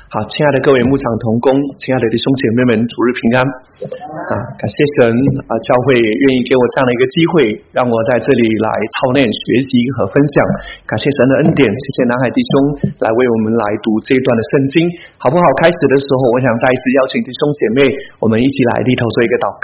好，亲爱的各位牧场同工，亲爱的弟兄姐妹们，主日平安感谢神教会愿意给我这样的一个机会，让我在这里来操练、学习和分享。感谢神的恩典，谢谢南海弟兄来为我们来读这一段的圣经，好不好？开始的时候，我想再一次邀请弟兄姐妹，我们一起来低头做一个祷告。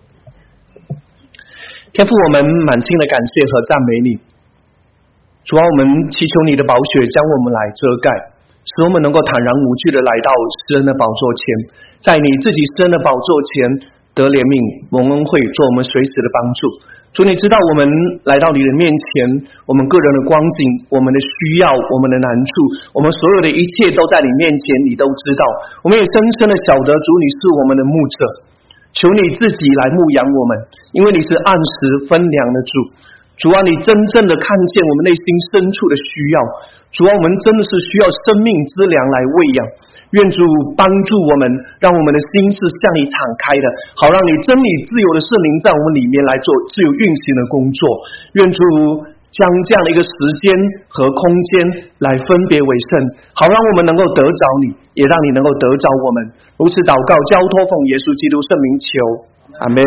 天父，我们满心的感谢和赞美你，主啊，我们祈求你的宝血将我们来遮盖，使我们能够坦然无惧的来到施恩的宝座前，在你自己施恩的宝座前得怜悯、蒙恩惠，做我们随时的帮助。主，你知道我们来到你的面前，我们个人的光景、我们的需要、我们的难处，我们所有的一切都在你面前，你都知道。我们也深深的晓得，主，你是我们的牧者，求你自己来牧养我们，因为你是按时分粮的主。主啊，你真正的看见我们内心深处的需要，主啊，我们真的是需要生命之粮来喂养。愿主帮助我们，让我们的心是向你敞开的，好让你真理自由的圣灵在我们里面来做自由运行的工作。愿主将这样的一个时间和空间来分别为圣，好让我们能够得着你，也让你能够得着我们。如此祷告，交托奉耶稣基督圣名求，阿们。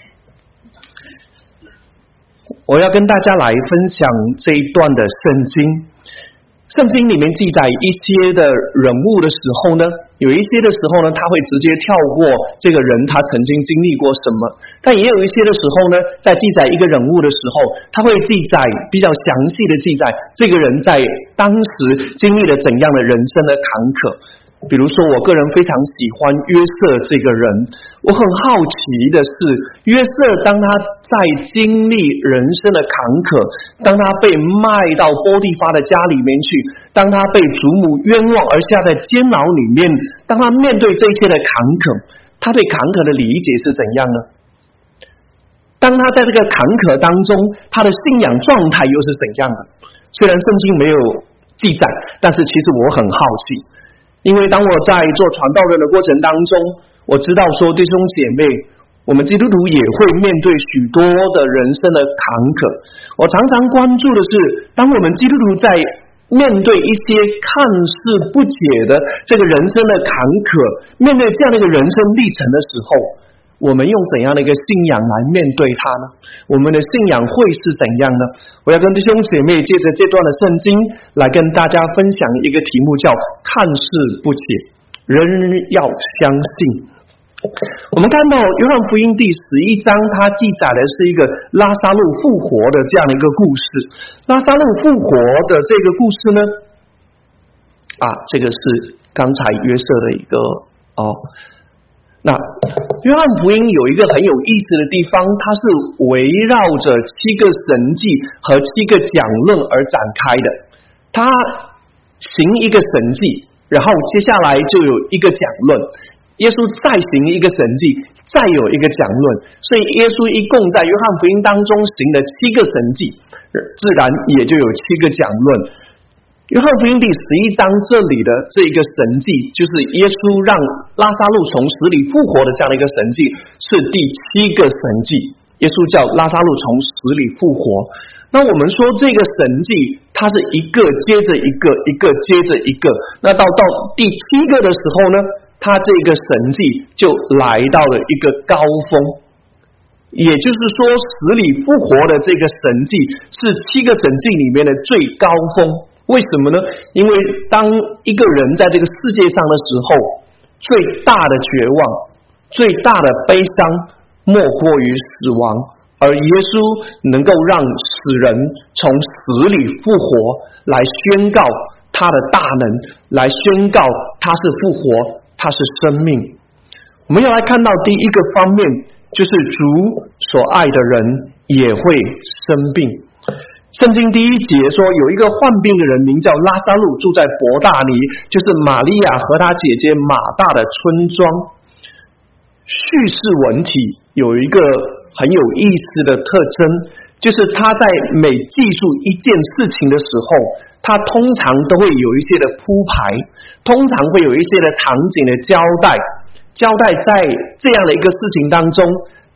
我要跟大家来分享这一段的圣经。圣经里面记载一些的人物的时候呢，有一些的时候呢，他会直接跳过这个人他曾经经历过什么，但也有一些的时候呢，在记载一个人物的时候，他会记载比较详细的记载这个人在当时经历了怎样的人生的坎坷。比如说，我个人非常喜欢约瑟这个人。我很好奇的是，约瑟当他在经历人生的坎坷，当他被卖到波蒂乏的家里面去，当他被祖母冤枉而下在监牢里面，当他面对这些的坎坷，他对坎坷的理解是怎样呢？当他在这个坎坷当中，他的信仰状态又是怎样的？虽然圣经没有记载，但是其实我很好奇。因为当我在做传道人的过程当中，我知道说弟兄姐妹，我们基督徒也会面对许多的人生的坎坷。我常常关注的是，当我们基督徒在面对一些看似不解的这个人生的坎坷，面对这样的一个人生历程的时候，我们用怎样的一个信仰来面对它呢？我们的信仰会是怎样呢？我要跟弟兄姐妹借着这段的圣经来跟大家分享一个题目，叫看似不解，人要相信。我们看到约翰福音第11章，它记载的是一个拉撒路复活的这样的一个故事。拉撒路复活的这个故事呢，这个是刚才约瑟的一个那约翰福音有一个很有意思的地方，它是围绕着7个神迹和7个讲论而展开的。他行一个神迹，然后接下来就有一个讲论，耶稣再行一个神迹，再有一个讲论，所以耶稣一共在约翰福音当中行了7个神迹，自然也就有7个讲论。约翰福音第11章这里的这一个神迹，就是耶稣让拉撒路从死里复活的这样的一个神迹，是第7个神迹。耶稣叫拉撒路从死里复活。那我们说这个神迹，它是一个接着一个，一个接着一个。那到第7个的时候呢，它这个神迹就来到了一个高峰。也就是说，死里复活的这个神迹是7个神迹里面的最高峰。为什么呢？因为当一个人在这个世界上的时候，最大的绝望、最大的悲伤莫过于死亡，而耶稣能够让死人从死里复活，来宣告他的大能，来宣告他是复活，他是生命。我们要来看到第一个方面，就是主所爱的人也会生病。圣经第1节说，有一个患病的人名叫拉撒路，住在伯大尼，就是玛利亚和她姐姐马大的村庄。叙事文体有一个很有意思的特征，就是他在每记述一件事情的时候，他通常都会有一些的铺排，通常会有一些的场景的交代在这样的一个事情当中，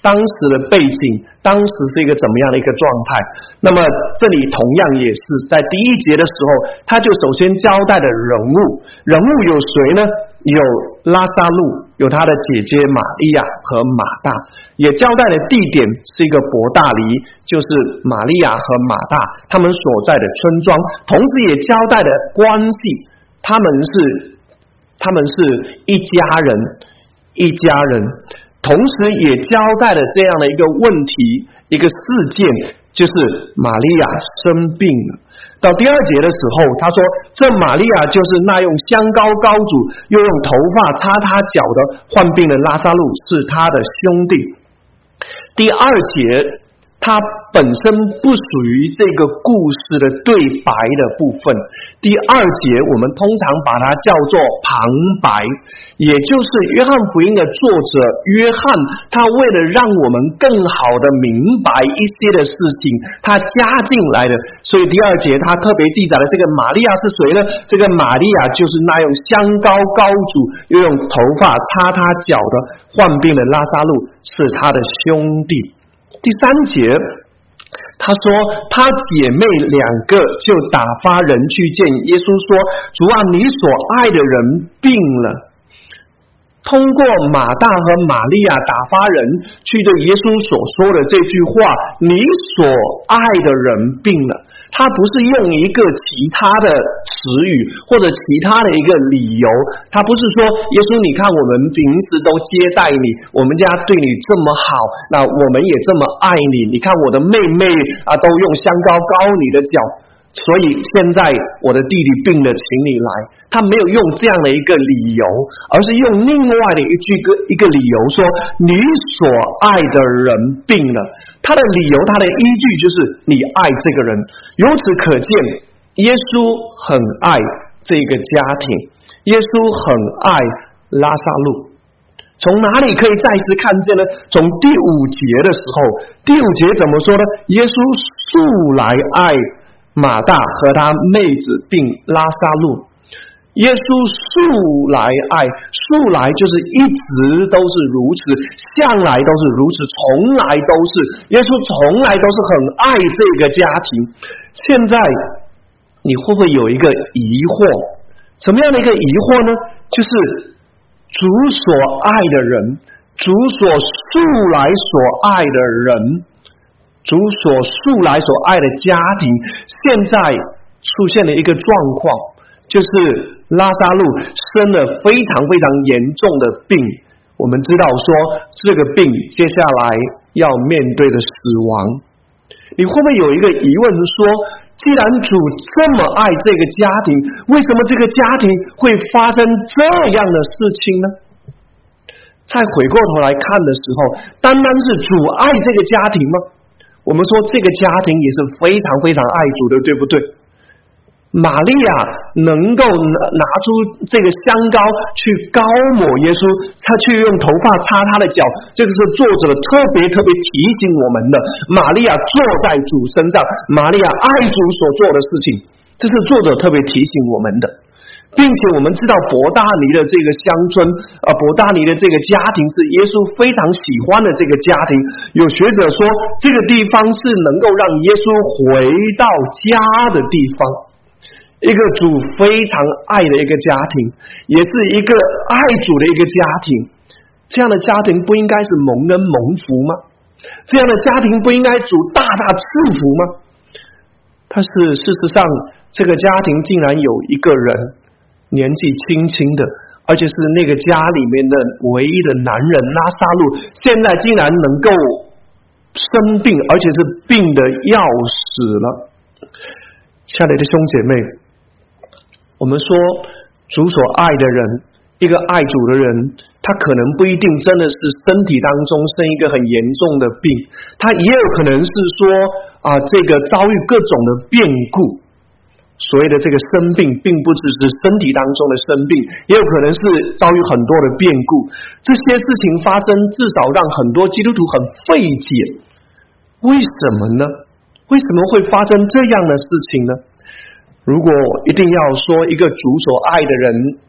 当时的背景，当时是一个怎么样的一个状态。那么这里同样也是在第1节的时候，他就首先交代的人物有谁呢？有拉撒路，有他的姐姐玛利亚和马大，也交代的地点是一个伯大尼，就是玛利亚和马大他们所在的村庄，同时也交代的关系，他们是一家人，同时也交代了这样的一个问题，一个事件，就是玛利亚生病了。到第2节的时候，他说这玛利亚就是那用香膏膏主，又用头发擦他脚的患病的拉撒路，是他的兄弟。第2节它本身不属于这个故事的对白的部分。第2节我们通常把它叫做旁白，也就是约翰福音的作者约翰，他为了让我们更好的明白一些的事情，他加进来的。所以第2节他特别记载了这个玛利亚是谁呢？这个玛利亚就是那用香膏膏主，又用头发擦他脚的患病的拉撒路，是他的兄弟。第3节他说他姐妹2个就打发人去见耶稣说，主啊，你所爱的人病了。通过马大和玛利亚打发人去对耶稣所说的这句话，你所爱的人病了，他不是用一个其他的词语或者其他的一个理由，他不是说耶稣你看我们平时都接待你，我们家对你这么好，那我们也这么爱你，你看我的妹妹都用香膏膏你的脚，所以现在我的弟弟病了，请你来。他没有用这样的一个理由，而是用另外的一个理由说，你所爱的人病了。他的理由，他的依据就是你爱这个人。由此可见，耶稣很爱这个家庭，耶稣很爱拉撒路。从哪里可以再次看见呢？从第5节的时候，第5节怎么说呢？耶稣素来爱马大和他妹子并拉撒路。耶稣素来爱，素来就是一直都是如此，向来都是如此，从来都是，耶稣从来都是很爱这个家庭。现在你会不会有一个疑惑？什么样的一个疑惑呢？就是主所爱的人，主所素来所爱的人，主所素来所爱的家庭，现在出现了一个状况，就是拉撒路生了非常非常严重的病。我们知道说这个病接下来要面对的死亡。你会不会有一个疑问说，既然主这么爱这个家庭，为什么这个家庭会发生这样的事情呢？再回过头来看的时候，单单是主爱这个家庭吗？我们说这个家庭也是非常非常爱主的，对不对？玛利亚能够拿出这个香膏去膏抹耶稣，他去用头发擦他的脚，这个是作者特别提醒我们的。玛利亚坐在主身上，玛利亚爱主所做的事情，这是作者特别提醒我们的。并且我们知道伯大尼的这个乡村，伯大尼的这个家庭是耶稣非常喜欢的这个家庭。有学者说，这个地方是能够让耶稣回到家的地方，一个主非常爱的一个家庭，也是一个爱主的一个家庭。这样的家庭不应该是蒙恩蒙福吗？这样的家庭不应该主大大赐福吗？但是事实上，这个家庭竟然有一个人年纪轻轻的，而且是那个家里面的唯一的男人拉撒路，现在竟然能够生病，而且是病得要死了。亲爱的兄姐妹，我们说主所爱的人，一个爱主的人，他可能不一定真的是身体当中生一个很严重的病，他也有可能是说这个遭遇各种的变故。所谓的这个生病并不只是身体当中的生病，也有可能是遭遇很多的变故。这些事情发生，至少让很多基督徒很费解。为什么呢？为什么会发生这样的事情呢？如果一定要说一个主所爱的人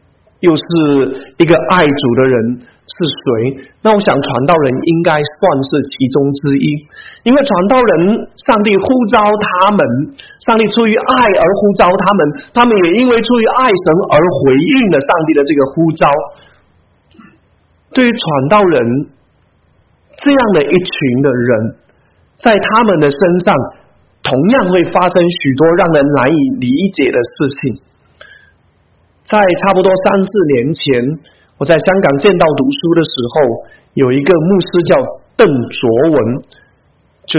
又是一个爱主的人是谁？那我想传道人应该算是其中之一，因为传道人上帝呼召他们，上帝出于爱而呼召他们，他们也因为出于爱神而回应了上帝的这个呼召。对于传道人这样的一群的人，在他们的身上同样会发生许多让人难以理解的事情。在差不多3-4年前，我在香港剑道读书的时候，有一个牧师叫邓卓文，就是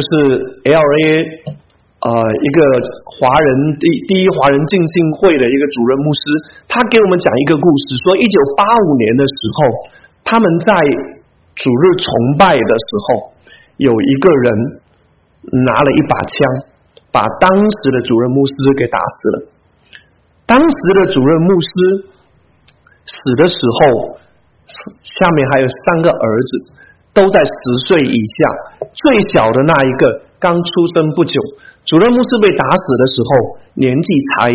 LA 一个第一华人浸信会的一个主任牧师，他给我们讲一个故事，说1985年的时候，他们在主日崇拜的时候，有一个人拿了一把枪，把当时的主任牧师给打死了。当时的主任牧师死的时候，下面还有3个儿子，都在10岁以下，最小的那一个刚出生不久。主任牧师被打死的时候，年纪才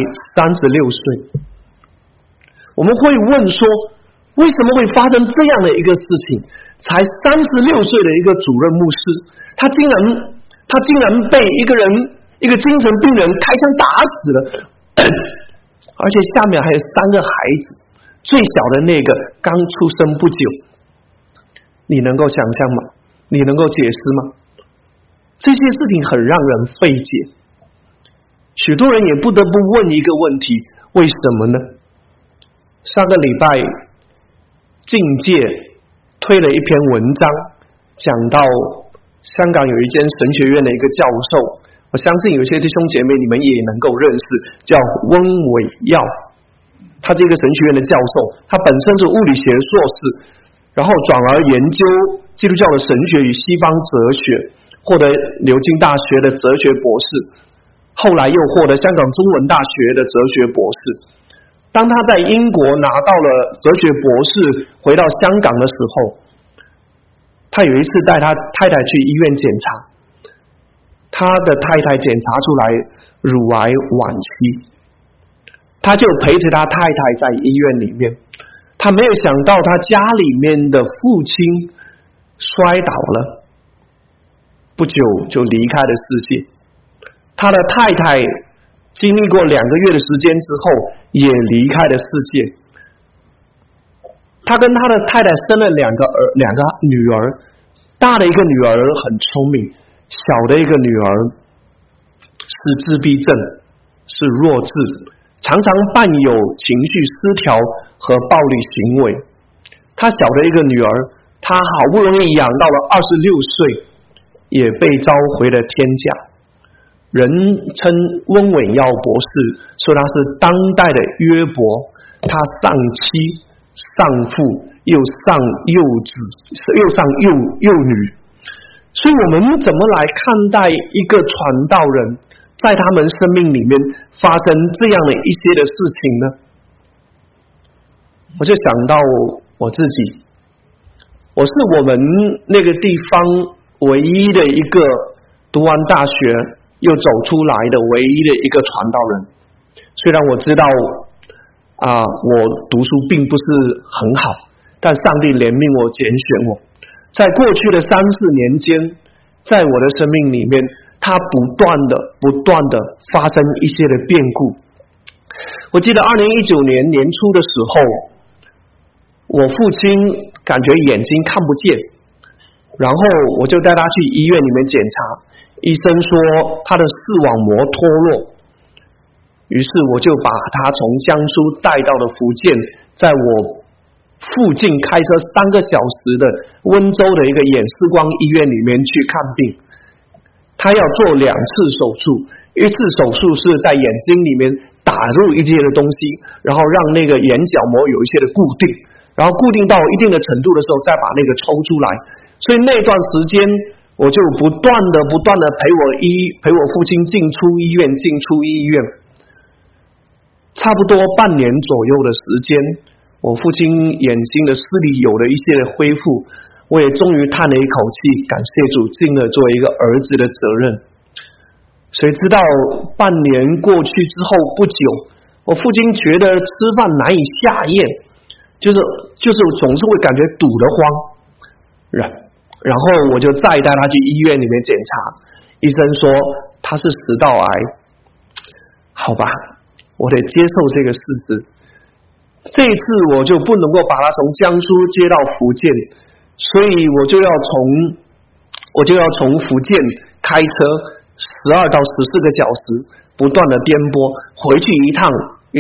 36岁。我们会问说，为什么会发生这样的一个事情？才36岁的一个主任牧师，他竟然被一个精神病人开枪打死了，而且下面还有3个孩子，最小的那个刚出生不久。你能够想象吗？你能够解释吗？这些事情很让人费解，许多人也不得不问一个问题：为什么呢？上个礼拜境界推了一篇文章，讲到香港有一间神学院的一个教授，我相信有些弟兄姐妹你们也能够认识，叫温伟耀。他这个神学院的教授，他本身是物理学硕士，然后转而研究基督教的神学与西方哲学，获得牛津大学的哲学博士，后来又获得香港中文大学的哲学博士。当他在英国拿到了哲学博士，回到香港的时候，他有一次带他太太去医院检查，他的太太检查出来乳癌晚期，他就陪着他太太在医院里面。他没有想到他家里面的父亲摔倒了，不久就离开了世界。他的太太经历过2个月的时间之后也离开了世界。他跟他的太太生了两个女儿，大的一个女儿很聪明，小的一个女儿是自闭症，是弱智，常常伴有情绪失调和暴力行为。他小的一个女儿，他好不容易养到了26岁，也被召回了天家。人称温伟耀博士，说他是当代的约伯，他丧妻丧父，又丧幼子，又丧幼女。所以我们怎么来看待一个传道人在他们生命里面发生这样的一些的事情呢？我就想到我自己，我是我们那个地方唯一的一个读完大学又走出来的唯一的一个传道人。虽然我知道我读书并不是很好，但上帝怜悯我，拣选我。在过去的3-4年间，在我的生命里面，他不断的发生一些的变故。我记得2019年年初的时候，我父亲感觉眼睛看不见，然后我就带他去医院里面检查，医生说他的视网膜脱落，于是我就把他从江苏带到了福建，在我附近开车3个小时的温州的一个眼视光医院里面去看病。他要做2次手术，一次手术是在眼睛里面打入一些的东西，然后让那个眼角膜有一些的固定，然后固定到一定的程度的时候再把那个抽出来。所以那段时间我就不断的陪我父亲进出医院，差不多半年左右的时间，我父亲眼睛的视力有了一些的恢复，我也终于叹了一口气，感谢主尽了作为一个儿子的责任。谁知道半年过去之后不久，我父亲觉得吃饭难以下咽， 就是总是会感觉堵得慌，然后我就再带他去医院里面检查，医生说他是食道癌。好吧，我得接受这个事实。这一次我就不能够把他从江苏接到福建，所以我就要从福建开车12到14个小时，不断的颠簸，回去一趟，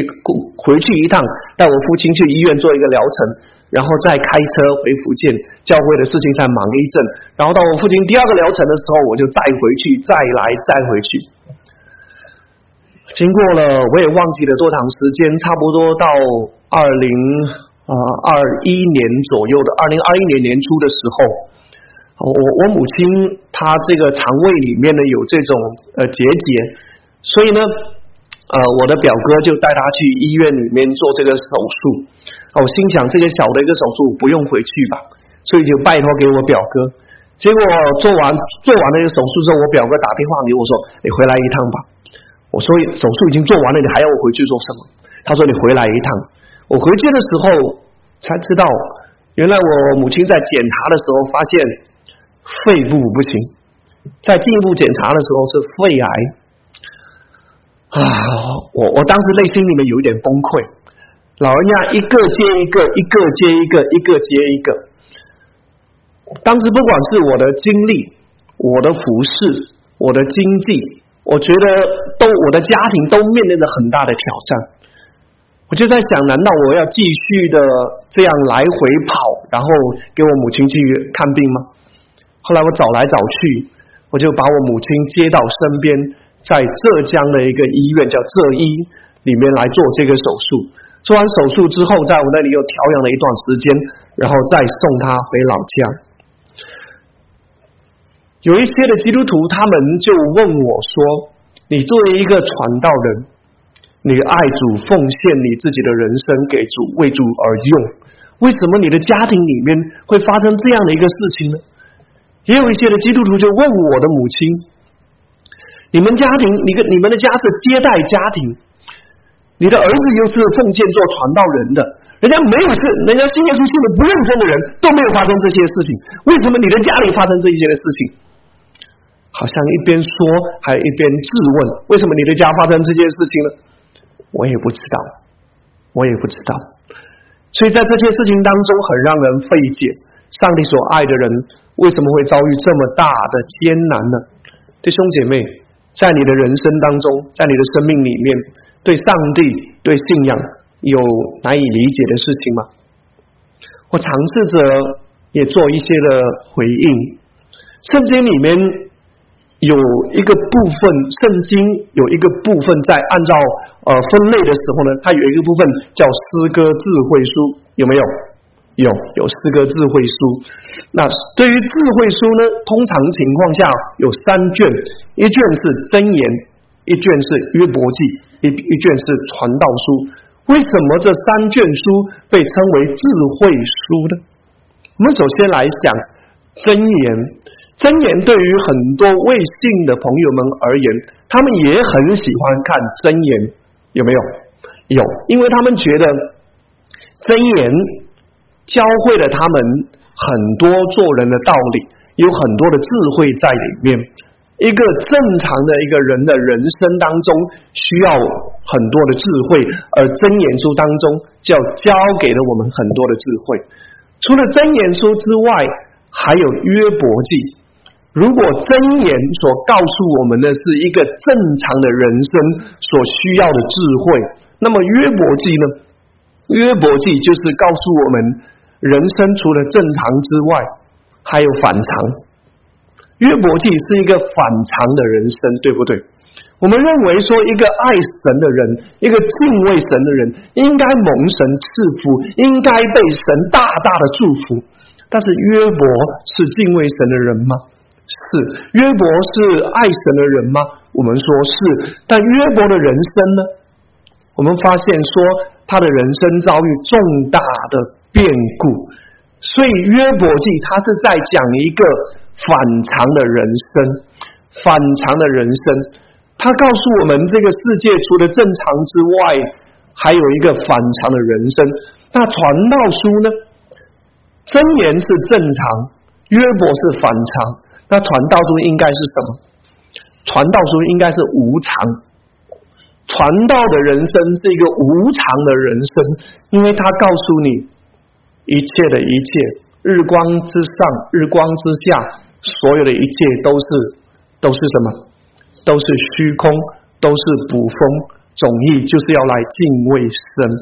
带我父亲去医院做一个疗程，然后再开车回福建，教会的事情再忙一阵，然后到我父亲第二个疗程的时候，我就再回去，再来，再回去。经过了我也忘记了多长时间，差不多到2021年左右的2021年年初的时候，我母亲她这个肠胃里面呢有这种结节，所以呢我的表哥就带她去医院里面做这个手术。我心想这个小的一个手术不用回去吧，所以就拜托给我表哥。结果做完那个手术之后，我表哥打电话给我说，你回来一趟吧。我说手术已经做完了，你还要我回去做什么？他说你回来一趟。我回去的时候才知道，原来我母亲在检查的时候发现肺部不行，在进一步检查的时候是肺癌。我当时内心里面有一点崩溃，老人家一个接一个，一个接一个，一个接一个。当时不管是我的经历，我的服侍，我的经济，我觉得我的家庭都面临着很大的挑战。我就在想，难道我要继续的这样来回跑，然后给我母亲去看病吗？后来我找来找去，我就把我母亲接到身边，在浙江的一个医院叫浙医里面来做这个手术。做完手术之后，在我那里又调养了一段时间，然后再送她回老家。有一些的基督徒他们就问我说，你作为一个传道人，你爱主，奉献你自己的人生给主，为主而用，为什么你的家庭里面会发生这样的一个事情呢？也有一些的基督徒就问我的母亲，你们的家是接待家庭，你的儿子又是奉献做传道人的，人家没有事，人家信耶稣信的不认真的人都没有发生这些事情，为什么你的家里发生这些的事情？好像一边说还一边质问，为什么你的家发生这件事情呢？我也不知道。所以在这些事情当中很让人费解，上帝所爱的人为什么会遭遇这么大的艰难呢？弟兄姐妹，在你的人生当中，在你的生命里面，对上帝对信仰有难以理解的事情吗？我尝试着也做一些的回应。圣经里面有一个部分，圣经有一个部分在按照分类的时候呢，它有一个部分叫诗歌智慧书，有没有？有诗歌智慧书。那对于智慧书呢，通常情况下有3卷，一卷是箴言，一卷是约伯记，一卷是传道书。为什么这3卷书被称为智慧书呢？我们首先来想箴言。箴言对于很多未信的朋友们而言，他们也很喜欢看箴言，有没有？有，因为他们觉得箴言教会了他们很多做人的道理，有很多的智慧在里面。一个正常的一个人的人生当中需要很多的智慧，而箴言书当中就教给了我们很多的智慧。除了箴言书之外，还有约伯记。如果箴言所告诉我们的是一个正常的人生所需要的智慧，那么约伯记呢？约伯记就是告诉我们人生除了正常之外还有反常。约伯记是一个反常的人生，对不对？我们认为说一个爱神的人，一个敬畏神的人应该蒙神赐福，应该被神大大的祝福。但是约伯是敬畏神的人吗？是。约伯是爱神的人吗？我们说是。但约伯的人生呢？我们发现说他的人生遭遇重大的变故，所以约伯记他是在讲一个反常的人生，反常的人生。他告诉我们这个世界除了正常之外还有一个反常的人生。那传道书呢？箴言是正常，约伯是反常，那传道书应该是什么？传道书应该是无常。传道的人生是一个无常的人生，因为他告诉你一切的一切，日光之上，日光之下，所有的一切都是什么？都是虚空，都是捕风，总意就是要来敬畏神。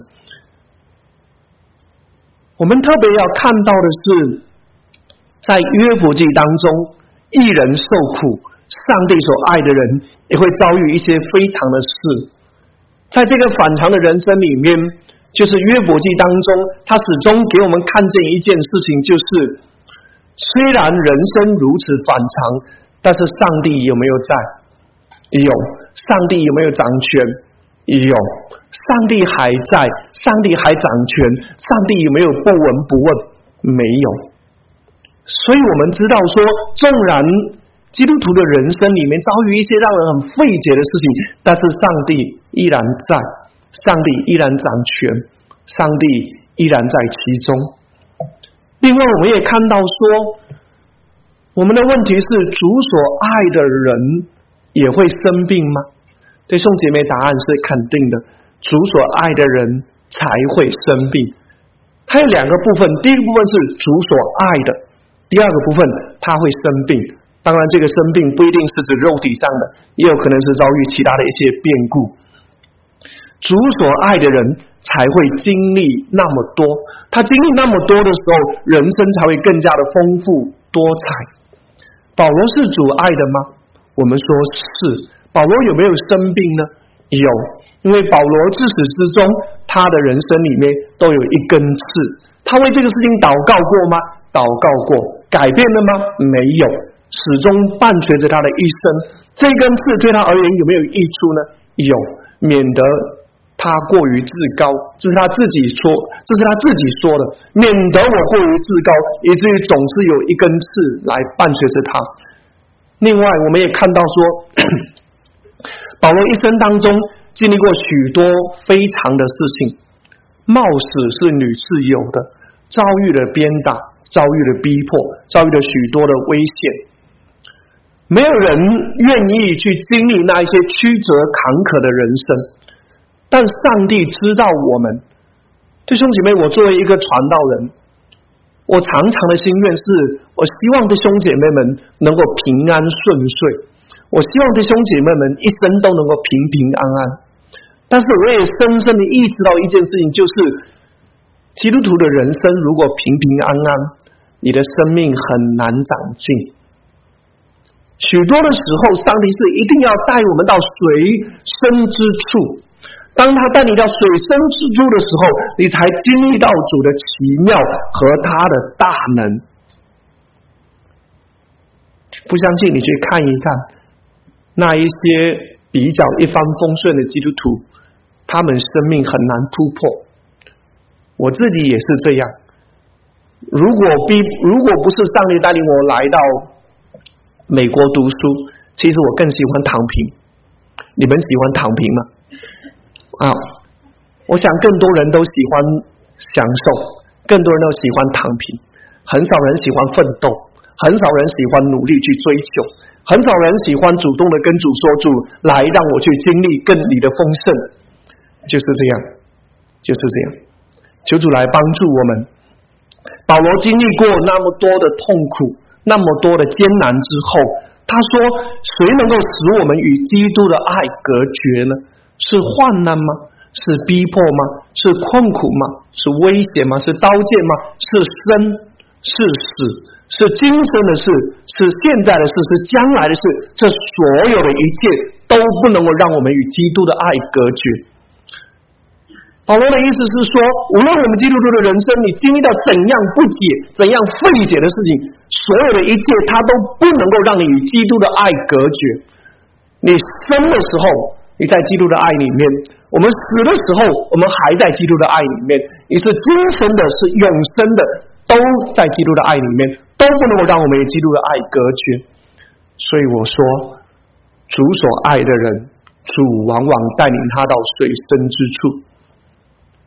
我们特别要看到的是，在约伯记当中，义人受苦，上帝所爱的人也会遭遇一些非常的事。在这个反常的人生里面，就是约伯记当中，他始终给我们看见一件事情，就是虽然人生如此反常，但是上帝有没有在？有。上帝有没有掌权？有。上帝还在，上帝还掌权，上帝有没有不闻不问？没有。所以我们知道说，纵然基督徒的人生里面遭遇一些让人很费解的事情，但是上帝依然在，上帝依然掌权，上帝依然在其中。另外我们也看到说，我们的问题是，主所爱的人也会生病吗？弟兄姐妹，答案是肯定的，主所爱的人才会生病。它有两个部分，第一个部分是主所爱的，第二个部分他会生病。当然这个生病不一定是指肉体上的，也有可能是遭遇其他的一些变故。主所爱的人才会经历那么多，他经历那么多的时候，人生才会更加的丰富多彩。保罗是主爱的吗？我们说是。保罗有没有生病呢？有，因为保罗自始至终他的人生里面都有一根刺。他为这个事情祷告过吗？祷告过。改变了吗？没有，始终伴随着他的一生。这根刺对他而言有没有益处呢？有，免得他过于自高，这是他自己说的，免得我过于自高，以至于总是有一根刺来伴随着他。另外我们也看到说，保罗一生当中经历过许多非常的事情，冒死是屡次有的，遭遇了鞭打，遭遇了逼迫，遭遇了许多的危险。没有人愿意去经历那一些曲折坎坷的人生，但上帝知道我们。弟兄姐妹，我作为一个传道人，我常常的心愿是，我希望弟兄姐妹们能够平安顺遂，我希望弟兄姐妹们一生都能够平平安安。但是我也深深的意识到一件事情，就是基督徒的人生如果平平安安，你的生命很难长进。许多的时候，上帝是一定要带我们到水深之处，当他带你到水深之处的时候，你才经历到主的奇妙和他的大能。不相信你去看一看那一些比较一帆风顺的基督徒，他们生命很难突破。我自己也是这样，如果不是上帝带领我来到美国读书，其实我更喜欢躺平。你们喜欢躺平吗？我想更多人都喜欢享受，更多人都喜欢躺平，很少人喜欢奋斗，很少人喜欢努力去追求，很少人喜欢主动的跟主说，主来让我去经历更你的丰盛。就是这样，求主来帮助我们。保罗经历过那么多的痛苦，那么多的艰难之后，他说，谁能够使我们与基督的爱隔绝呢？是患难吗？是逼迫吗？是困苦吗？是危险吗？是刀剑吗？是生是死，是今生的事，是现在的事，是将来的事，这所有的一切都不能够让我们与基督的爱隔绝。保罗的意思是说，无论我们基督徒的人生你经历到怎样不解，怎样费解的事情，所有的一切它都不能够让你与基督的爱隔绝。你生的时候你在基督的爱里面，我们死的时候我们还在基督的爱里面，你是今生的，是永生的，都在基督的爱里面，都不能够让我们与基督的爱隔绝。所以我说，主所爱的人，主往往带领他到水深之处。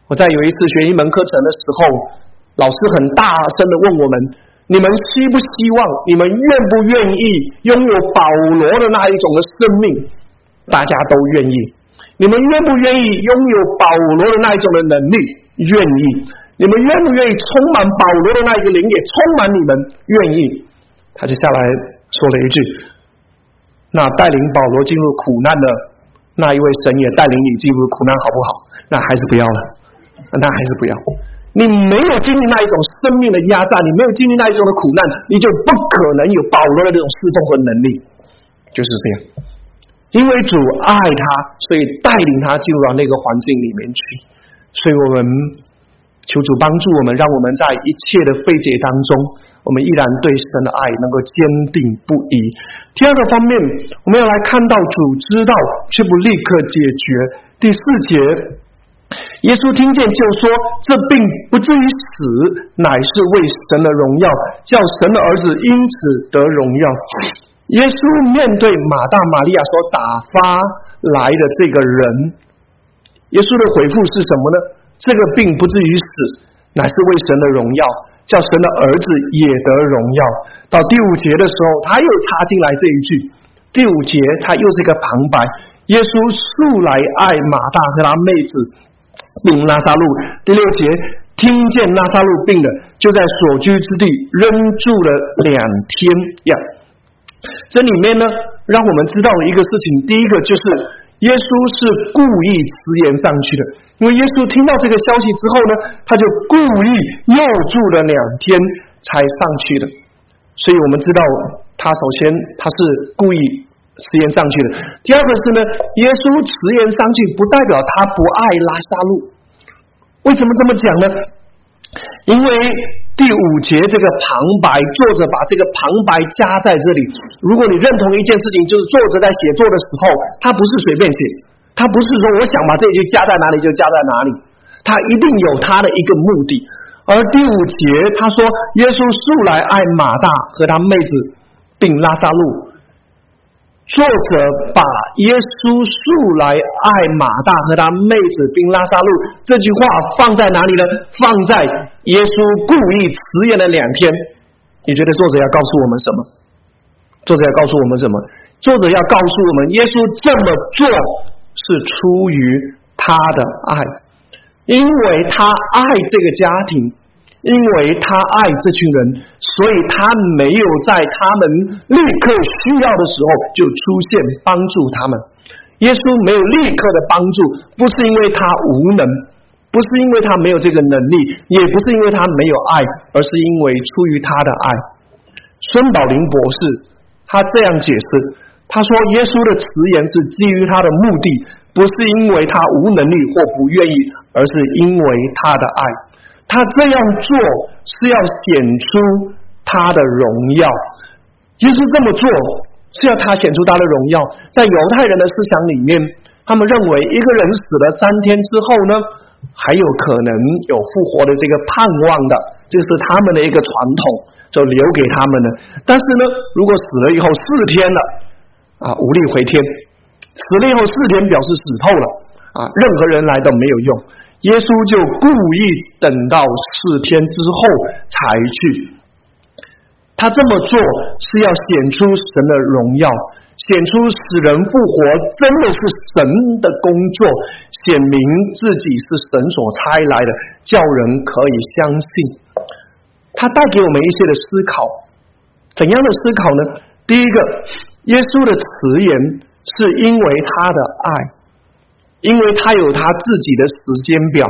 我在有一次学一门课程的时候，老师很大声的问我们，你们希不希望，你们愿不愿意拥有保罗的那一种的生命？大家都愿意。你们愿不愿意拥有保罗的那一种的能力？愿意。你们愿不愿意充满保罗的那一个灵也充满你们？愿意。他就下来说了一句，那带领保罗进入苦难的那一位神也带领你进入苦难好不好？那还是不要了，那还是不要。你没有经历那一种生命的压榨，你没有经历那一种的苦难，你就不可能有保罗的这种侍奉和能力，就是这样。因为主爱他，所以带领他进入到那个环境里面去。所以我们求主帮助我们，让我们在一切的费解当中，我们依然对神的爱能够坚定不移。第二个方面，我们要来看到主知道却不立刻解决。第4节，耶稣听见就说，这病不至于死，乃是为神的荣耀，叫神的儿子因此得荣耀。耶稣面对马大马利亚所打发来的这个人，耶稣的回复是什么呢？这个病不至于死，乃是为神的荣耀，叫神的儿子也得荣耀。到第5节的时候，他又插进来这一句。第5节他又是一个旁白，耶稣素来爱马大和他妹子并拉撒路。第6节听见拉撒路病了，就在所居之地扔住了2天呀。这里面呢，让我们知道一个事情，第一个就是耶稣是故意迟延上去的，因为耶稣听到这个消息之后呢，他就故意又住了2天才上去的。所以我们知道他首先他是故意迟延上去的。第二个是呢，耶稣迟延上去不代表他不爱拉撒路。为什么这么讲呢？因为第5节这个旁白，作者把这个旁白加在这里。如果你认同一件事情，就是作者在写作的时候，他不是随便写，他不是说我想把这一句加在哪里就加在哪里，他一定有他的一个目的。而第5节他说，耶稣素来爱马大和他妹子并拉撒路。作者把耶稣素来爱马大和他妹子并拉撒路这句话放在哪里呢？放在耶稣故意迟延了2天。你觉得作者要告诉我们什么？作者要告诉我们什么？作者要告诉我们，耶稣这么做是出于他的爱，因为他爱这个家庭，因为他爱这群人，所以他没有在他们立刻需要的时候就出现帮助他们。耶稣没有立刻的帮助，不是因为他无能，不是因为他没有这个能力，也不是因为他没有爱，而是因为出于他的爱。孙宝林博士他这样解释，他说耶稣的迟延是基于他的目的，不是因为他无能力或不愿意，而是因为他的爱。他这样做是要显出他的荣耀。耶稣这么做是要他显出他的荣耀。在犹太人的思想里面，他们认为一个人死了3天之后呢，还有可能有复活的这个盼望的，这是他们的一个传统，就留给他们的。但是呢，如果死了以后4天了无力回天，死了以后4天表示死透了任何人来都没有用。耶稣就故意等到4天之后才去。他这么做是要显出神的荣耀，显出使人复活真的是神的工作，显明自己是神所差来的，叫人可以相信。他带给我们一些的思考。怎样的思考呢？第一个，耶稣的迟延是因为他的爱，因为他有他自己的时间表。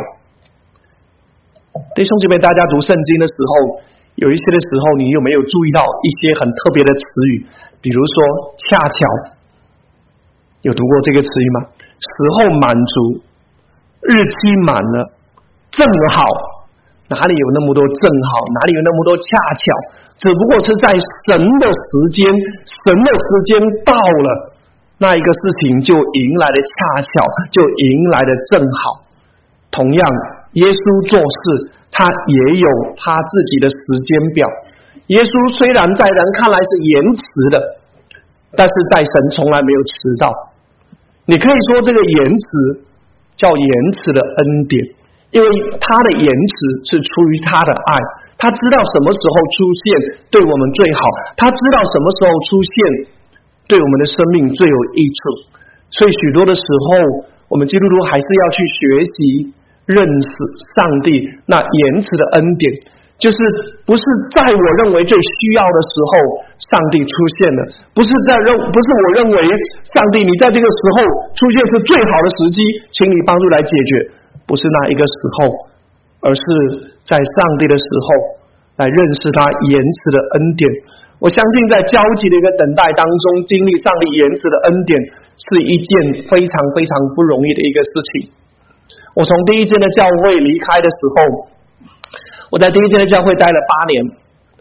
弟兄姐妹，大家读圣经的时候，有一些的时候你有没有注意到一些很特别的词语？比如说恰巧，有读过这个词语吗？时候满足，日期满了，正好，哪里有那么多正好，哪里有那么多恰巧？只不过是在神的时间，神的时间到了，那一个事情就迎来了恰巧，就迎来了正好。同样，耶稣做事他也有他自己的时间表。耶稣虽然在人看来是延迟的，但是在神从来没有迟到。你可以说这个延迟叫延迟的恩典， 因为他的言辞是出于他的爱，他知道什么时候出现对我们最好，他知道什么时候出现对我们的生命最有益处。所以许多的时候，我们基督徒还是要去学习认识上帝那言辞的恩典，就是不是在我认为最需要的时候上帝出现了，不是我认为上帝你在这个时候出现是最好的时机，请你帮助来解决，不是那一个时候，而是在上帝的时候来认识他言辞的恩典。我相信在焦急的一个等待当中，经历上帝言辞的恩典是一件非常非常不容易的一个事情。我从第一间的教会离开的时候，我在第一间的教会待了8年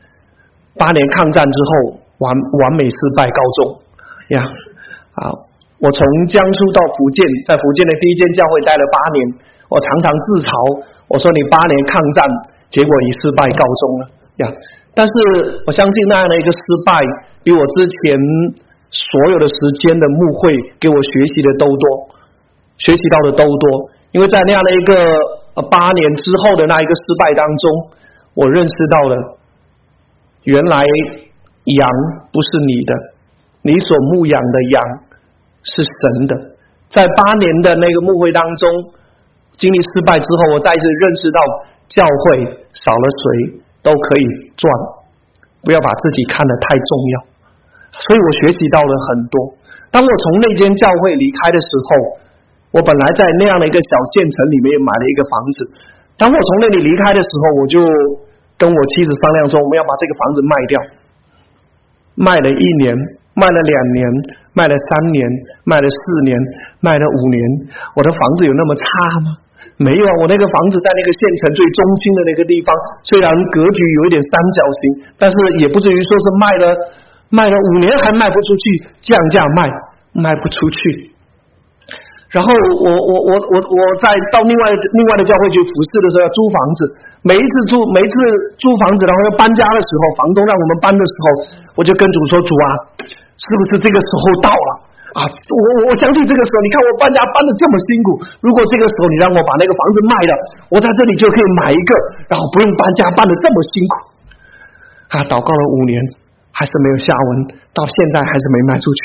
，8年抗战之后完美失败告终呀！我从江苏到福建，在福建的第一间教会待了8年，我常常自嘲，我说你8年抗战，结果以失败告终了呀！但是我相信那样的一个失败，比我之前所有的时间的牧会给我学习到的都多，因为在那样的一个8年之后的那一个失败当中，我认识到了原来羊不是你的，你所牧养的羊是神的。在8年的那个牧会当中，经历失败之后，我再一次认识到教会少了谁都可以赚，不要把自己看得太重要。所以我学习到了很多。当我从那间教会离开的时候，我本来在那样的一个小县城里面买了一个房子，当我从那里离开的时候，我就跟我妻子商量说，我们要把这个房子卖掉。卖了1年，卖了2年，卖了3年，卖了4年，卖了5年。我的房子有那么差吗？没有啊，我那个房子在那个县城最中心的那个地方，虽然格局有一点三角形，但是也不至于说是卖了5年还卖不出去，降价卖不出去。然后我再到另外的教会去服侍的时候要租房子，每一次租房子，然后要搬家的时候，房东让我们搬的时候，我就跟主说，主啊，是不是这个时候到了啊？我相信这个时候，你看我搬家搬得这么辛苦，如果这个时候你让我把那个房子卖了，我在这里就可以买一个，然后不用搬家搬得这么辛苦啊！祷告了5年，还是没有下文，到现在还是没卖出去。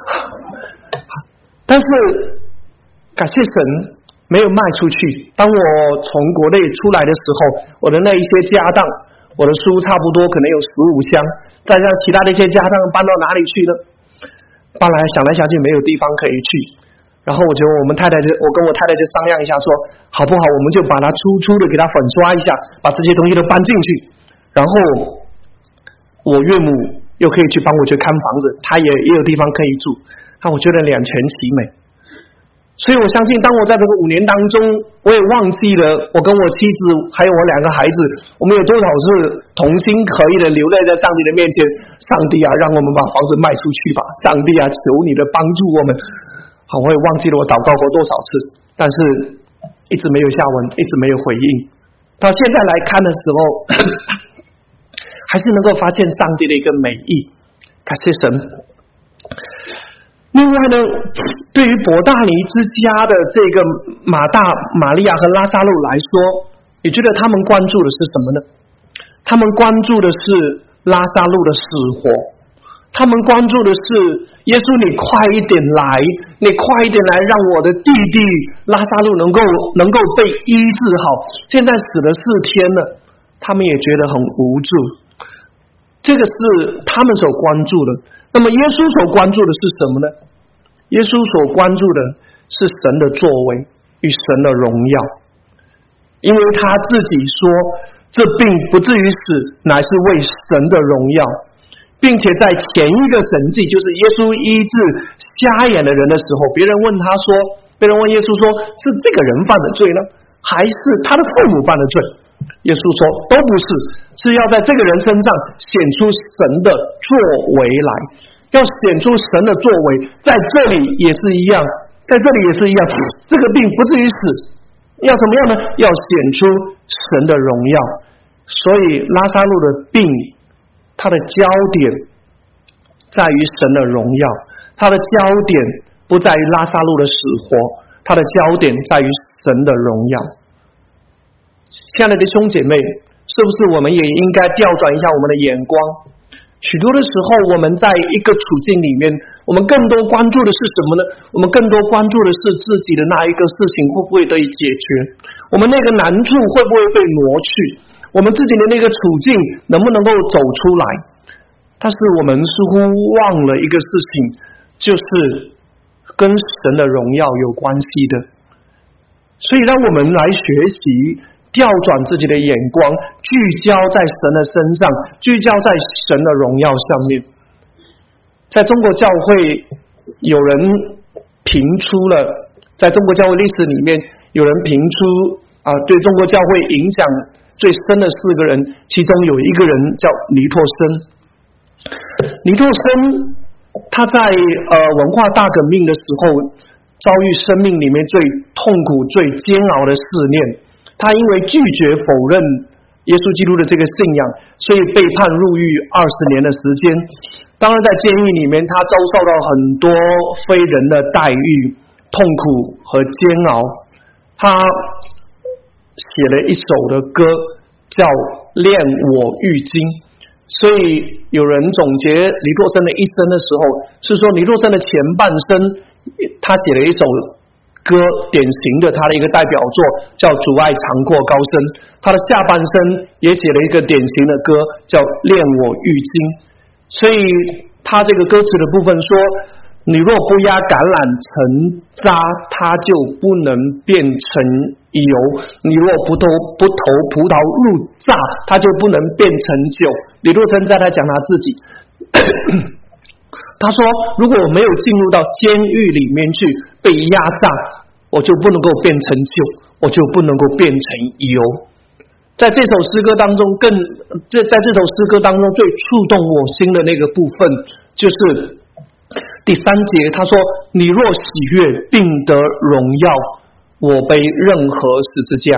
但是感谢神没有卖出去。当我从国内出来的时候，我的那一些家当，我的书差不多可能有15箱，再让其他的一些家当搬到哪里去呢？搬来想来想去没有地方可以去，然后我跟我太太就商量一下说，好不好我们就把它粗的给它粉刷一下，把这些东西都搬进去，然后我岳母又可以去帮我去看房子，她也有地方可以住，我觉得两全其美。所以我相信当我在这个5年当中，我也忘记了我跟我妻子还有我2个孩子，我们有多少是同心合意的流泪在上帝的面前，上帝啊，让我们把房子卖出去吧，上帝啊，求你的帮助我们。好，我也忘记了我祷告过多少次，但是一直没有下文，一直没有回应。到现在来看的时候还是能够发现上帝的一个美意，感谢神。另外呢，对于伯大尼之家的这个马大、玛利亚和拉撒路来说，你觉得他们关注的是什么呢？他们关注的是拉撒路的死活，他们关注的是耶稣你快一点来，你快一点来，让我的弟弟拉撒路能够被医治好，现在死了4天了，他们也觉得很无助。这个是他们所关注的。那么耶稣所关注的是什么呢？耶稣所关注的是神的作为与神的荣耀，因为他自己说这病不至于死，乃是为神的荣耀，并且在前一个神迹，就是耶稣医治瞎眼的人的时候，别人问耶稣说，是这个人犯的罪呢，还是他的父母犯的罪？耶稣说都不是，是要在这个人身上显出神的作为来，要显出神的作为，在这里也是一样，这个病不至于死，要怎么样呢？要显出神的荣耀。所以拉撒路的病，它的焦点在于神的荣耀，它的焦点不在于拉撒路的死活，它的焦点在于神的荣耀。 亲爱的弟兄姐妹，是不是我们也应该调转一下我们的眼光？许多的时候，我们在一个处境里面，我们更多关注的是什么呢？我们更多关注的是自己的那一个事情会不会得以解决，我们那个难处会不会被挪去，我们自己的那个处境能不能够走出来。但是我们似乎忘了一个事情，就是跟神的荣耀有关系的。所以让我们来学习调转自己的眼光，聚焦在神的身上，聚焦在神的荣耀上面。在中国教会有人评出了，在中国教会历史里面有人评出对中国教会影响最深的4个人，其中有一个人叫尼托生。尼托生他在文化大革命的时候遭遇生命里面最痛苦最煎熬的试炼，他因为拒绝否认耶稣基督的这个信仰，所以被判入狱20年的时间。当然在监狱里面他遭受到很多非人的待遇、痛苦和煎熬。他写了一首的歌叫《恋我欲经》，所以有人总结尼托生的一生的时候，是说尼托生的前半生他写了一首歌，典型的他的一个代表作叫《主爱长阔高深》，他的下半生也写了一个典型的歌叫《恋我欲经》。所以他这个歌词的部分说，你若不压橄榄成渣，它就不能变成油；你若不投葡萄入榨，它就不能变成酒。李洛成在他讲他自己他说，如果我没有进入到监狱里面去被压榨，我就不能够变成酒，我就不能够变成油。在这首诗歌当中在这首诗歌当中最触动我心的那个部分，就是第3节，他说，你若喜悦并得荣耀，我背任何十字架。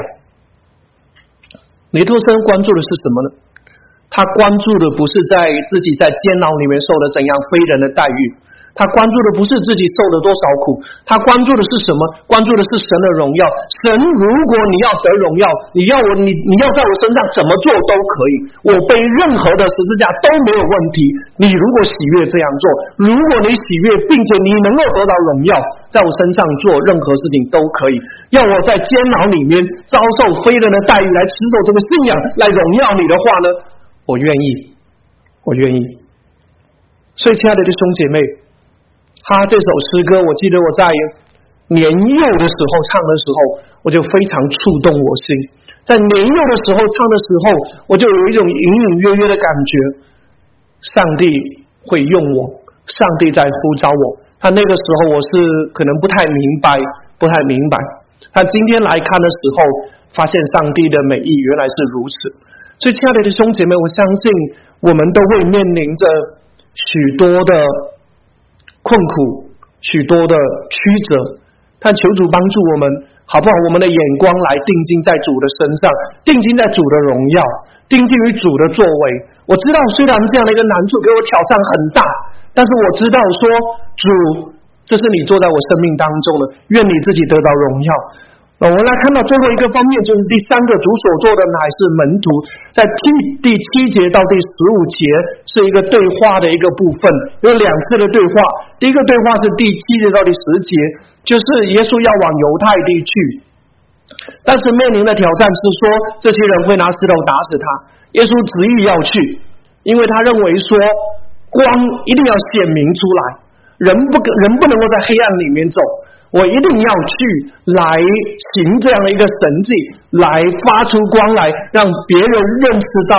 尼托生关注的是什么呢？他关注的不是自己在监牢里面受了怎样非人的待遇，他关注的不是自己受了多少苦，他关注的是什么？关注的是神的荣耀。神，如果你要得荣耀，你要在我身上怎么做都可以，我背任何的十字架都没有问题。你如果喜悦这样做，如果你喜悦并且你能够得到荣耀，在我身上做任何事情都可以。要我在监牢里面遭受非人的待遇来持守这个信仰来荣耀你的话呢，我愿意，我愿意。所以亲爱的弟兄姐妹，他这首诗歌，我记得我在年幼的时候唱的时候，我就非常触动我心。在年幼的时候唱的时候，我就有一种隐隐约约的感觉，上帝会用我，上帝在呼召我。他那个时候我是可能不太明白，他今天来看的时候，发现上帝的美意原来是如此。所以亲爱的弟兄姐妹，我相信我们都会面临着许多的困苦，许多的曲折，但求主帮助我们，好不好？我们的眼光来定睛在主的身上，定睛在主的荣耀，定睛于主的作为。我知道虽然这样的一个难处给我挑战很大，但是我知道说，主，这是你做在我生命当中的，愿你自己得到荣耀。我们来看到最后一个方面，就是第3个，主所做的乃是门徒。在第7节到第15节是一个对话的一个部分，有2次的对话。第一个对话是第7节到第10节，就是耶稣要往犹太地去，但是面临的挑战是说，这些人会拿石头打死他。耶稣执意要去，因为他认为说，光一定要显明出来，人不能够在黑暗里面走，我一定要去来行这样的一个神迹，来发出光来，让别人认识到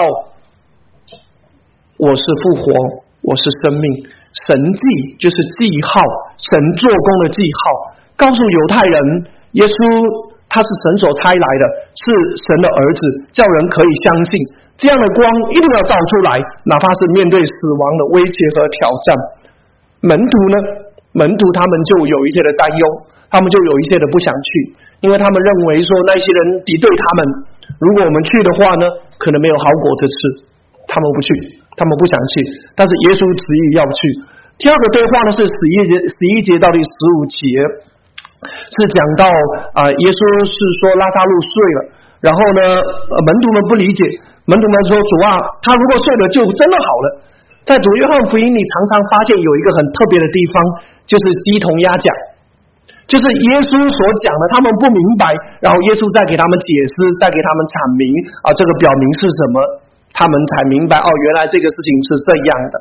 我是复活，我是生命。神迹就是记号，神做工的记号，告诉犹太人，耶稣他是神所差来的，是神的儿子，叫人可以相信。这样的光一定要照出来，哪怕是面对死亡的威胁和挑战。门徒呢？门徒他们就有一些的担忧，他们就有一些的不想去，因为他们认为说那些人敌对他们，如果我们去的话呢，可能没有好果子吃，他们不去，他们不想去，但是耶稣执意要去。第2个对话呢是11节到第15节，是讲到耶稣是说拉撒路睡了， 然后呢，门徒们不理解，门徒们说：“主啊，他如果睡了就真的好了。”在读约翰福音，你常常发现有一个很特别的地方，就是鸡同鸭讲，就是耶稣所讲的，他们不明白，然后耶稣再给他们解释，再给他们阐明啊，这个表明是什么，他们才明白哦，原来这个事情是这样的。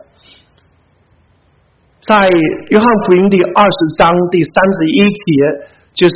在约翰福音第20章第31节，就是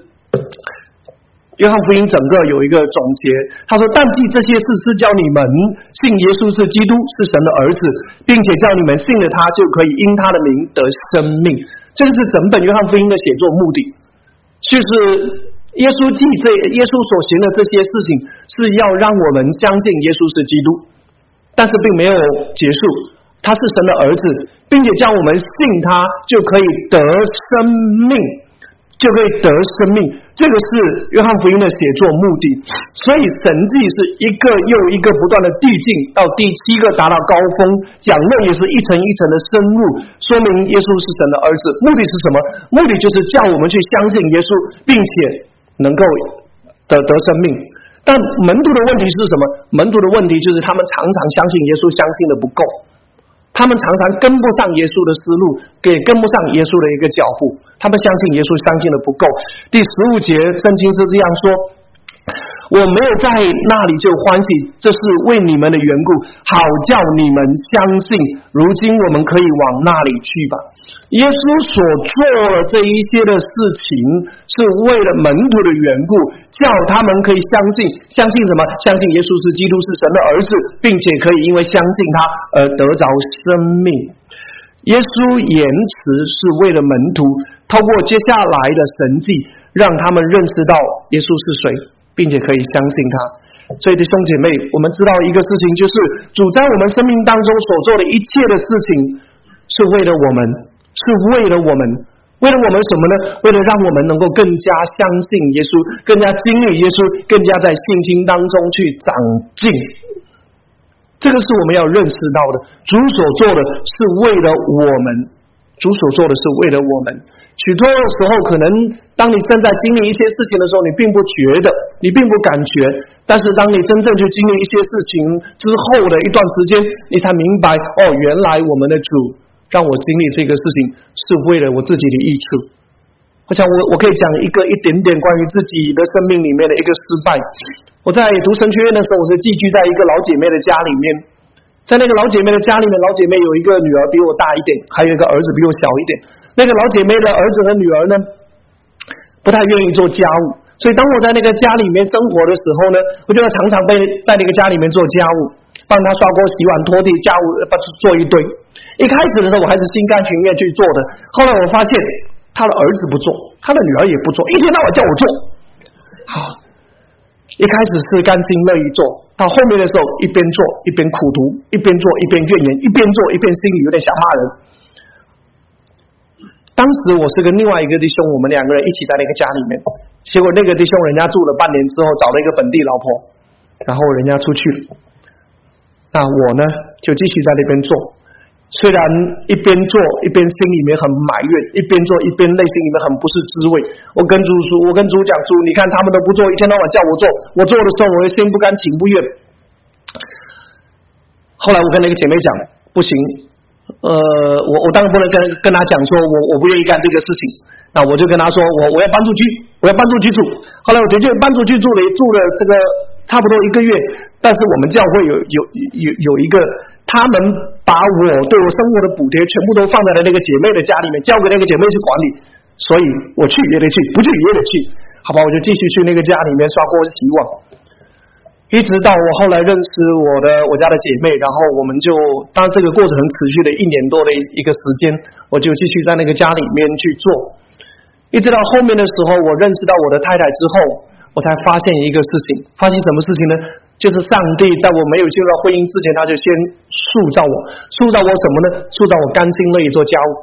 约翰福音整个有一个总结，他说：“但记这些事是叫你们信耶稣是基督，是神的儿子，并且叫你们信了他，就可以因他的名得生命。”这个是整本约翰福音的写作目的，就是耶稣所行的这些事情，是要让我们相信耶稣是基督，但是并没有结束，他是神的儿子，并且叫我们信他，就可以得生命。就可以得生命，这个是约翰福音的写作目的。所以神迹是一个又一个不断的递进，到第7个达到高峰，讲论也是一层一层的深入，说明耶稣是神的儿子。目的是什么？目的就是叫我们去相信耶稣，并且能够得生命。但门徒的问题是什么？门徒的问题就是他们常常相信耶稣，相信的不够，他们常常跟不上耶稣的思路，也跟不上耶稣的一个脚步，他们相信耶稣，相信的不够。第15节圣经是这样说：“我没有在那里就欢喜，这是为你们的缘故，好叫你们相信。如今我们可以往那里去吧。”耶稣所做的这一些的事情，是为了门徒的缘故，叫他们可以相信。相信什么？相信耶稣是基督，是神的儿子，并且可以因为相信他而得着生命。耶稣言辞是为了门徒，透过接下来的神迹，让他们认识到耶稣是谁，并且可以相信他。所以弟兄姐妹，我们知道一个事情，就是主在我们生命当中所做的一切的事情，是为了我们，是为了我们，为了我们什么呢？为了让我们能够更加相信耶稣，更加经历耶稣，更加在信心当中去长进。这个是我们要认识到的，主所做的是为了我们，主所做的是为了我们。许多的时候，可能当你正在经历一些事情的时候，你并不觉得，你并不感觉，但是当你真正去经历一些事情之后的一段时间，你才明白，哦，原来我们的主让我经历这个事情是为了我自己的益处。我想我可以讲一点点关于自己的生命里面的一个失败。我在读神学院的时候，我是寄居在一个老姐妹的家里面，在那个老姐妹的家里面，老姐妹有一个女儿比我大一点，还有一个儿子比我小一点。那个老姐妹的儿子和女儿呢，不太愿意做家务，所以当我在那个家里面生活的时候呢，我就要常常被在那个家里面做家务，帮她刷锅、洗碗、拖地，家务做一堆。一开始的时候，我还是心甘情愿去做的，后来我发现他的儿子不做，他的女儿也不做，一天到晚叫我做。好，一开始是甘心乐意做，到后面的时候，一边做一边苦读，一边做一边怨言，一边做一边心里有点想骂人。当时我是跟另外一个弟兄，我们2个人一起在那个家里面，结果那个弟兄人家住了半年之后，找了一个本地老婆，然后人家出去了，那我呢就继续在那边做。虽然一边做一边心里面很埋怨，一边做一边内心里面很不是滋味。我跟主讲，主，你看他们都不做，一天到晚叫我做，我做的时候我会心不甘情不愿。后来我跟那个姐妹讲，不行，我当然不能跟她讲说我不愿意干这个事情，那我就跟她说我要搬出去，我要搬出去住。后来我就搬出去住了这个差不多1个月，但是我们教会有一个，他们把我对我生活的补贴全部都放在了那个姐妹的家里面，交给那个姐妹去管理，所以我去也得去，不去也得去，好吧，我就继续去那个家里面刷锅洗碗，一直到我后来认识我家的姐妹，然后我们就当这个过程持续了1年多的一个时间，我就继续在那个家里面去做，一直到后面的时候，我认识到我的太太之后，我才发现一个事情，发现什么事情呢？就是上帝在我没有进入到婚姻之前，他就先塑造我什么呢？塑造我甘心乐意做家务。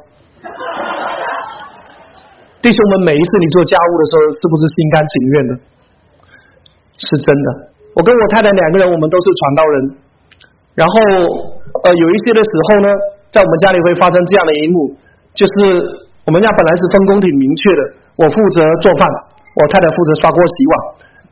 弟兄们，每一次你做家务的时候，是不是心甘情愿的？是真的。我跟我太太2个人，我们都是传道人，然后有一些的时候呢，在我们家里会发生这样的一幕，就是我们家本来是分工挺明确的，我负责做饭，我太太负责刷锅洗碗。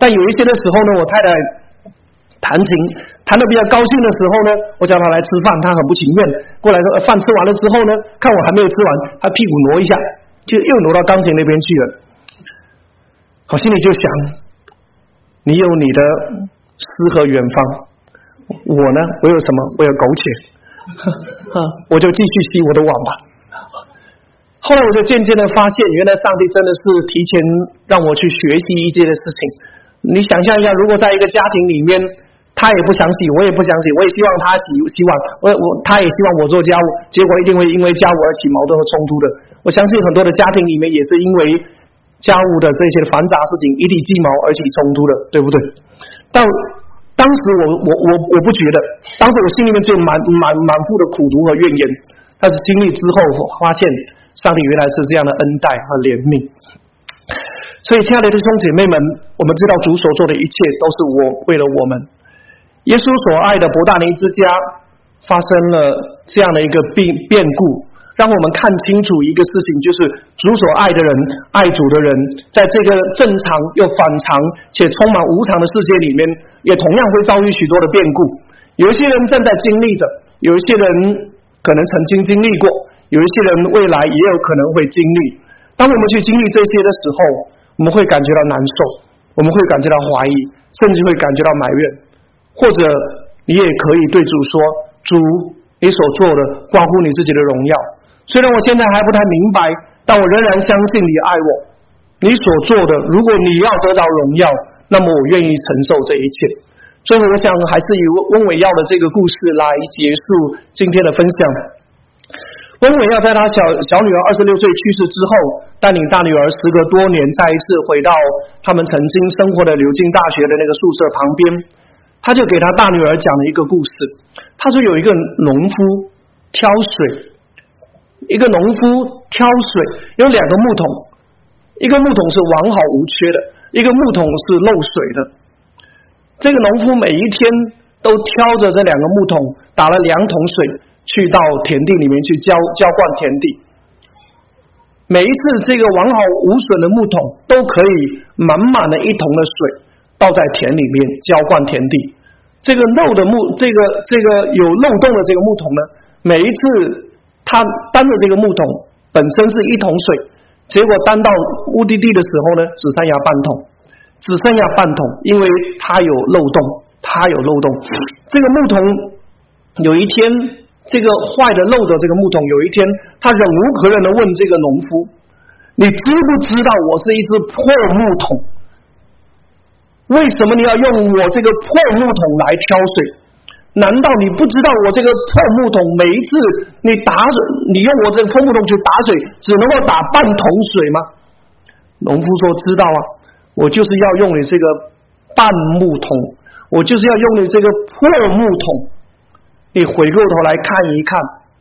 但有一些的时候呢，我太太弹琴弹得比较高兴的时候呢，我叫她来吃饭，她很不情愿，过来说饭吃完了之后呢，看我还没有吃完，她屁股挪一下，就又挪到钢琴那边去了。我心里就想，你有你的诗和远方，我呢，我有什么？我有苟且，我就继续洗我的碗吧。后来我就渐渐的发现，原来上帝真的是提前让我去学习一些的事情。你想象一下，如果在一个家庭里面，他也不想洗，我也不想洗，我也希望他洗碗，他也希望我做家务，结果一定会因为家务而起矛盾和冲突的。我相信很多的家庭里面也是因为家务的这些繁杂事情一地鸡毛而起冲突的，对不对？但当时我不觉得，当时我心里面只有满腹的苦毒和怨言，但是经历之后发现上帝原来是这样的恩待和怜悯。所以亲爱的弟兄姐妹们，我们知道主所做的一切都是为了我们。耶稣所爱的伯大尼之家发生了这样的一个变故，让我们看清楚一个事情，就是主所爱的人，爱主的人，在这个正常又反常且充满无常的世界里面，也同样会遭遇许多的变故。有一些人正在经历着，有一些人可能曾经经历过，有一些人未来也有可能会经历。当我们去经历这些的时候，我们会感觉到难受，我们会感觉到怀疑，甚至会感觉到埋怨，或者你也可以对主说，主，你所做的关乎你自己的荣耀，虽然我现在还不太明白，但我仍然相信你爱我，你所做的，如果你要得到荣耀，那么我愿意承受这一切。最后我想还是以温伟耀的这个故事来结束今天的分享。温伟耀在他小女儿26岁去世之后，带领大女儿时隔多年再一次回到他们曾经生活的柳津大学的那个宿舍旁边，他就给他大女儿讲了一个故事。他说有一个农夫挑水，一个农夫挑水有两个木桶，一个木桶是完好无缺的，一个木桶是漏水的。这个农夫每一天都挑着这两个木桶，打了2桶水去到田地里面去浇灌田地。每一次这个完好无损的木桶都可以满满的1桶的水倒在田里面浇灌田地。这个有漏洞的这个木桶呢，每一次他担着这个木桶本身是1桶水，结果担到目的地的时候呢，只剩下半桶，因为它有漏洞。这个木桶有一天，这个坏的漏的这个木桶有一天，他忍无可忍地问这个农夫，你知不知道我是一只破木桶？为什么你要用我这个破木桶来挑水？难道你不知道我这个破木桶每一次你用我这个破木桶去打水，只能够打半桶水吗？农夫说知道啊，我就是要用你这个半木桶，我就是要用你这个破木桶。你回过头来看一看，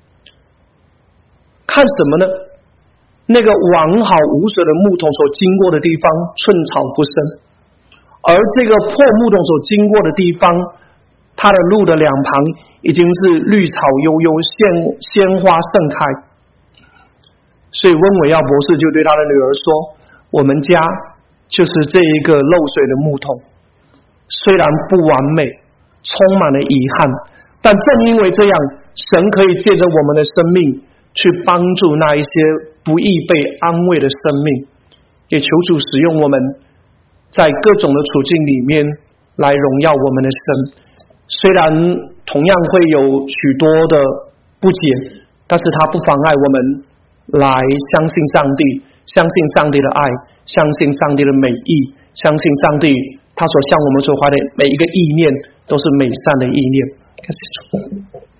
看什么呢？那个完好无损的木桶所经过的地方寸草不生，而这个破木桶所经过的地方，它的路的两旁已经是绿草悠悠，鲜花盛开。所以温伟耀博士就对他的女儿说，我们家就是这一个漏水的木桶，虽然不完美，充满了遗憾，但正因为这样，神可以借着我们的生命去帮助那一些不易被安慰的生命，也求主使用我们在各种的处境里面来荣耀我们的神。虽然同样会有许多的不解，但是它不妨碍我们来相信上帝，相信上帝的爱，相信上帝的美意，相信上帝他所向我们所怀的每一个意念都是美善的意念。感谢主。